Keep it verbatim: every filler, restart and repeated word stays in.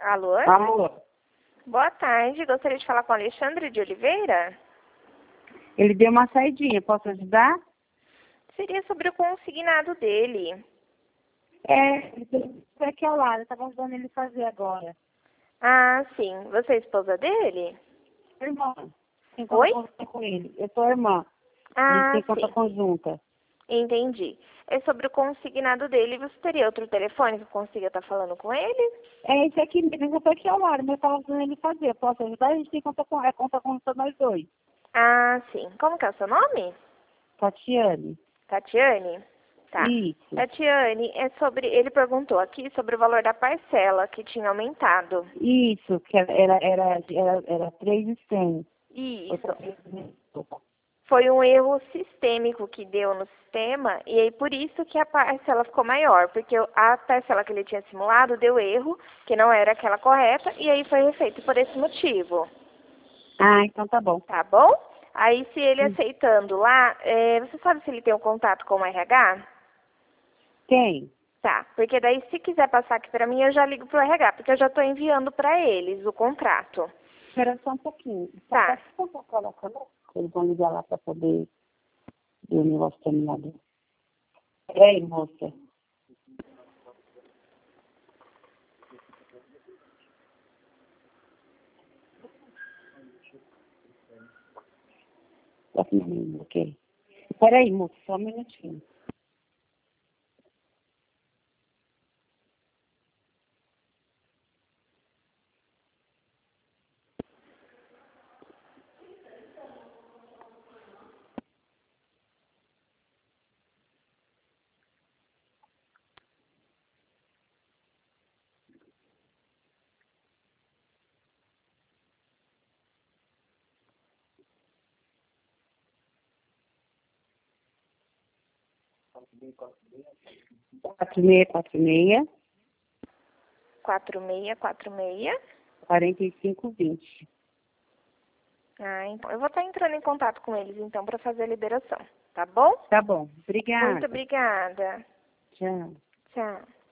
Alô? Alô? Boa tarde, gostaria de falar com Alexandre de Oliveira? Ele deu uma saidinha, posso ajudar? Seria sobre o consignado dele. É, ele foi aqui ao lado, eu estava ajudando ele fazer agora. Ah, sim. Você é esposa dele? Irmã, tem Oi? conta conjunta com ele. Eu sou irmã. A gente Ah, tem conta sim. conjunta. Entendi. É sobre o consignado dele. Você teria outro telefone que eu consiga estar falando com ele? É esse aqui mesmo, eu tô aqui ao lado, mas eu estava ajudando ele fazer. Posso ajudar? A gente tem conta, con- é conta conjunta nós dois. Ah, sim. Como que é o seu nome? Tatiane. Tatiane? Tá. Isso. Tatiane, é sobre. Ele perguntou aqui sobre o valor da parcela que tinha aumentado. Isso, que era, era, era, era, era três e cem. Isso. Foi um erro sistêmico que deu no sistema e aí por isso que a parcela ficou maior, porque a parcela que ele tinha simulado deu erro, que não era aquela correta, e aí foi refeito por esse motivo, Ah, então tá bom. tá bom? Aí se ele Hum. aceitando lá, é, você sabe se ele tem um contato com o R H? Tem. Tá, porque daí se quiser passar aqui pra mim, eu já ligo pro R H, porque eu já tô enviando pra eles o contrato. Espera só um pouquinho. Só Tá. pode colocar na câmera? Eles vão ligar lá para poder ver o negócio terminado. Peraí, moça. Só um minutinho, ok. Peraí, moça, só um minutinho. Quatro meia, quatro meia, quatro seis quatro seis. quarenta e cinco, vinte. Ah, então eu vou estar entrando em contato com eles então para fazer a liberação, tá bom? Tá bom. Muito Obrigada. obrigada. Tchau. Tchau.